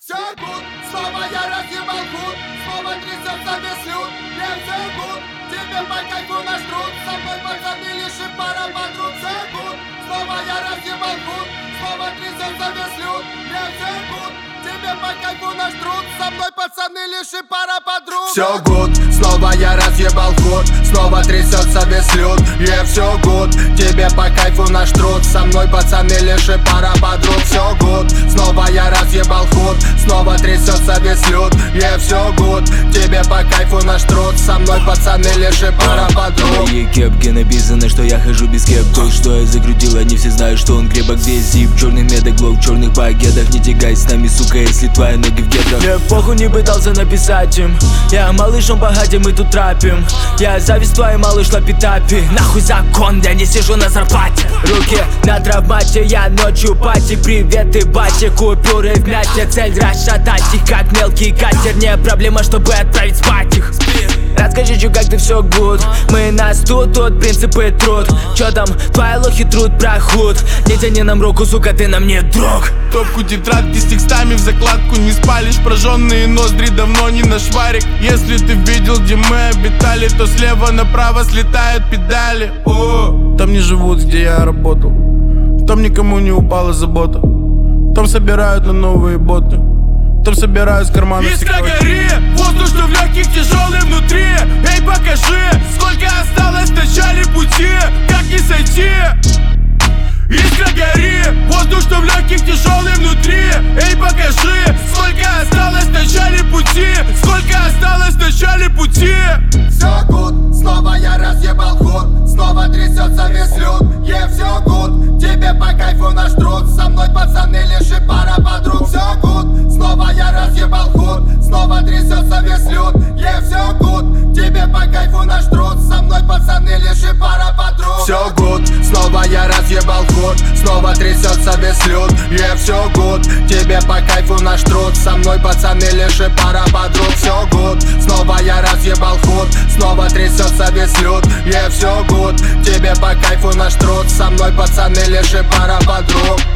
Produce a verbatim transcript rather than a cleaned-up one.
Все гуд, снова я разъебал худ, снова трясется весь люд. Не все гуд, тебе по кайфу наш труд, со мной пацаны лишь и пара подруг. Все гуд, снова я разъебал худ, снова трясется весь люд. Не все гуд, тебе по кайфу наш труд, со мной пацаны лишь и пара подруг. Все гуд, снова я разъебал худ, снова трясется весь люд. Не все гуд, тебе по кайфу наш труд, со мной пацаны лишь и пара подруг. Все гуд, снова я разъебал худ, снова трясется весь люд. Не все гуд, тебе по кайфу наш труд, со мной пацаны лишь и пара подруг. На моей кепке написано, что я хожу без кеп. То, что я закрутил, они все знают, что он крепок. Где зип, черный медоглоу, в черных багетах. Не тягай с нами, сука, если твои ноги в гетрах. Я похуй не пытался написать им, я малышом богате, мы тут трапим. Я зависть твоей малыш лапитапи. Нахуй закон, я не сижу на зарплате. Руки на травмате, я ночью пати. Привет и батя, купюры в мяте. Цель расшатать их, как мелкий катер. Не проблема, чтобы отправить спать их. Расскажи, чё, как ты все гуд. Мы нас тут, тут принципы труд. Чё там, твои лохи труд прохуд. Не тяни нам руку, сука, ты нам не друг. Топку тетрадки с текстами в закладку не спалишь. Прожженные ноздри давно не на шварик. Если ты видел, где мы обитали, то слева направо слетают педали. О, там не живут, где я работал. Там никому не упала забота. Там собирают на новые боты. Там собирают с карманов. Искра гори, воздух, что в легких, тяжелый внутри. Эй, покажи, сколько осталось в начале пути. Как не сойти? Искра гори, воздух, что в легких, тяжелый внутри. Эй, покажи, сколько осталось в начале пути. Сколько осталось в начале пути. Все гуд, снова я разъебал худ, снова трясется весь люд. Е, все гуд, тебе по кайфу наш труд, со мной пацаны лишь и пара подруг. Все гуд, снова я разъебал худ, снова трясется весь люд. Е, все гуд, тебе по кайфу наш труд, со мной пацаны лишь и пара подруг. Все гуд, снова я разъебал худ, снова трясется весь люд. Е, все гуд, тебе по кайфу наш труд, со мной пацаны лишь и пара подруг. Все гуд, снова я разъебал худ, снова трясется весь люд. Е, все гуд, тебе по кайфу наш труд, со мной пацаны лишь и пара подруг.